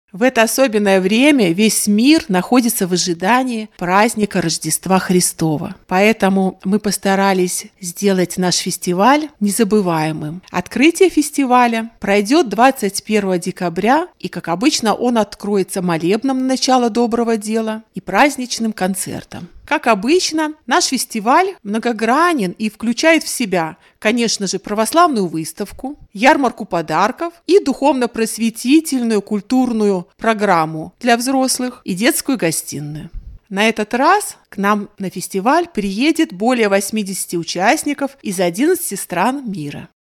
В это особенное время весь мир находится в ожидании праздника Рождества Христова. Поэтому мы постарались сделать наш фестиваль незабываемым. Открытие фестиваля пройдет 21 декабря, и, как обычно, он откроется молебном на начало доброго дела и праздничным концертом. Как обычно, наш фестиваль многогранен и включает в себя, конечно же, православную выставку, ярмарку подарков и духовно-просветительную культурную программу для взрослых и детскую гостиную. На этот раз к нам на фестиваль приедет более 80 участников из 11 стран мира.